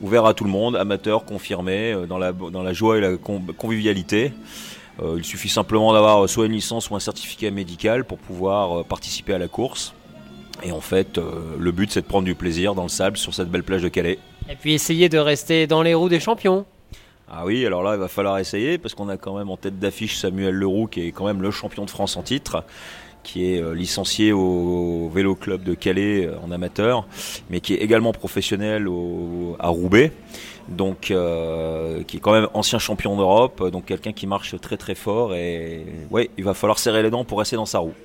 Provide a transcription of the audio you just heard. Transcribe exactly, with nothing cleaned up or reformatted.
ouvert à tout le monde, amateurs, confirmés, dans la, dans la joie et la convivialité. Euh, il suffit simplement d'avoir soit une licence ou un certificat médical pour pouvoir participer à la course. Et en fait, euh, le but, c'est de prendre du plaisir dans le sable sur cette belle plage de Calais. Et puis essayer de rester dans les roues des champions. Ah oui, alors là, il va falloir essayer, parce qu'on a quand même en tête d'affiche Samuel Leroux, qui est quand même le champion de France en titre, qui est euh, licencié au Vélo Club de Calais euh, en amateur, mais qui est également professionnel au, à Roubaix, donc euh, qui est quand même ancien champion d'Europe, donc quelqu'un qui marche très très fort, et ouais, il va falloir serrer les dents pour rester dans sa roue.